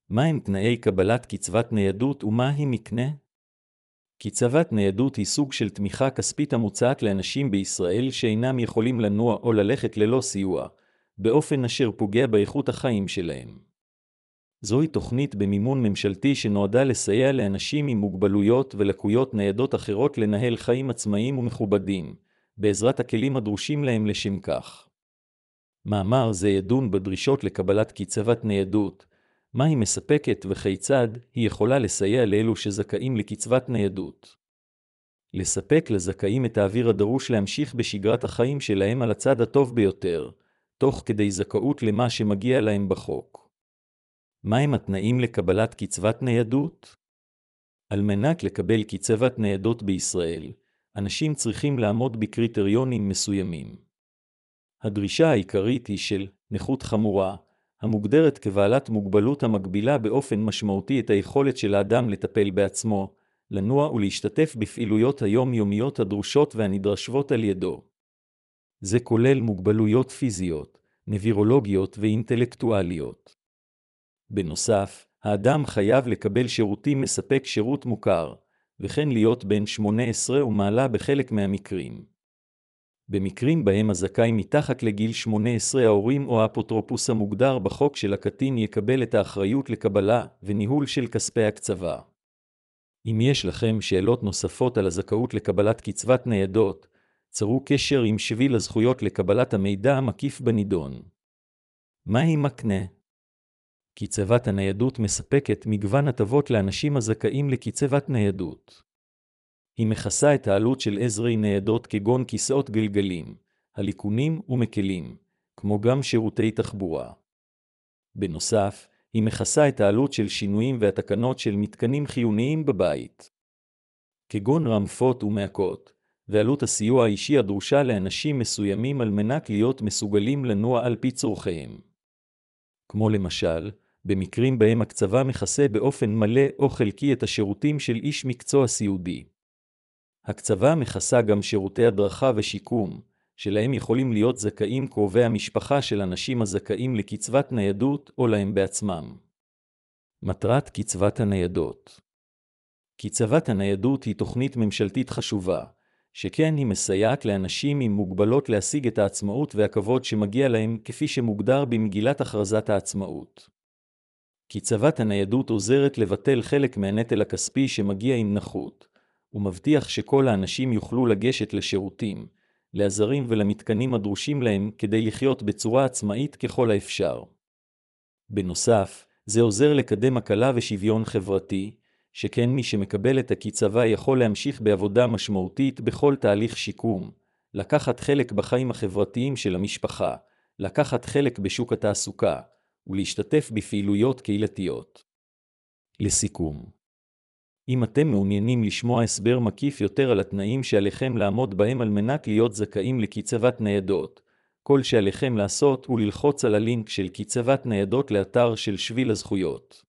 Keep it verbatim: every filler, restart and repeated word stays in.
מהם תנאי קבלת קצבת ניידות ומה היא מקנה? קצבת ניידות היא סוג של תמיכה כספית המוצעת לאנשים בישראל שאינם יכולים לנוע או ללכת ללא סיוע, באופן אשר פוגע באיכות החיים שלהם. זוהי תוכנית במימון ממשלתי שנועדה לסייע לאנשים עם מוגבלויות ולקויות ניידות אחרות לנהל חיים עצמאיים ומכובדים, בעזרת הכלים הדרושים להם לשם כך. מאמר זה ידון בדרישות לקבלת קצבת ניידות, מה היא מספקת וכיצד היא יכולה לסייע לאלו שזכאים לקצבת ניידות. לספק לזכאים את האוויר הדרוש להמשיך בשגרת החיים שלהם על הצד הטוב ביותר, תוך כדי זכאות למה שמגיע להם בחוק. מהם התנאים לקבלת קצבת ניידות? על מנת לקבל קצבת ניידות בישראל, אנשים צריכים לעמוד בקריטריונים מסוימים. הדרישה העיקרית היא של נכות חמורה, המוגדרת כבעלת מוגבלות המגבילה באופן משמעותי את היכולת של האדם לטפל בעצמו, לנוע ולהשתתף בפעילויות היום-יומיות הדרושות והנדרשות על ידו. זה כולל מוגבלויות פיזיות, נוירולוגיות ואינטלקטואליות. בנוסף, האדם חייב לקבל שירותים מספק שירות מוכר, וכן להיות בן שמונה עשרה ומעלה בחלק מהמקרים. במקרים בהם הזכאי מתחת לגיל שמונה עשרה ההורים או האפוטרופוס המוגדר בחוק של הקטין יקבל את האחריות לקבלה וניהול של כספי הקצבה. אם יש לכם שאלות נוספות על הזכאות לקבלת קצבת ניידות, צרו קשר עם שביל הזכויות לקבלת המידע המקיף בנידון. מה היא מקנה? קצבת הניידות מספקת מגוון הטבות לאנשים הזכאים לקצבת ניידות. היא מכסה את העלות של עזרי ניידות כגון כיסאות גלגלים, הליכונים ומקלים, כמו גם שירותי תחבורה. בנוסף, היא מכסה את העלות של שינויים והתקנות של מתקנים חיוניים בבית, כגון רמפות ומעקות, ועלות הסיוע האישי הדרושה לאנשים מסוימים על מנת להיות מסוגלים לנוע על פי צורכיהם. כמו למשל, במקרים בהם הקצבה מכסה באופן מלא או חלקי את השירותים של איש מקצוע סיעודי. הקצבה מכסה גם שירותי הדרכה ושיקום, שלהם יכולים להיות זכאים קרובי המשפחה של אנשים הזכאים לקצבת ניידות או להם בעצמם. מטרת קצבת הניידות. קצבת הניידות היא תוכנית ממשלתית חשובה, שכן היא מסייעת לאנשים עם מוגבלות להשיג את העצמאות והכבוד שמגיע להם כפי שמוגדר במגילת הכרזת העצמאות. קצבת הניידות עוזרת לבטל חלק מהנטל הכספי שמגיע עם נכות, ומבטיח שכל האנשים יוכלו לגשת לשירותים, לעזרים ולמתקנים הדרושים להם כדי לחיות בצורה עצמאית ככל האפשר. בנוסף, זה עוזר לקדם הקלה ושוויון חברתי, שכן מי שמקבל את הקצבה יכול להמשיך בעבודה משמעותית בכל תהליך שיקום, לקחת חלק בחיים החברתיים של המשפחה, לקחת חלק בשוק התעסוקה, ולהשתתף בפעילויות קהילתיות. לסיכום, אם אתם מעוניינים לשמוע הסבר מקיף יותר על התנאים שעליכם לעמוד בהם על מנת להיות זכאים לקצבת ניידות, כל שעליכם לעשות הוא ללחוץ על הלינק של קצבת ניידות לאתר של שביל הזכויות.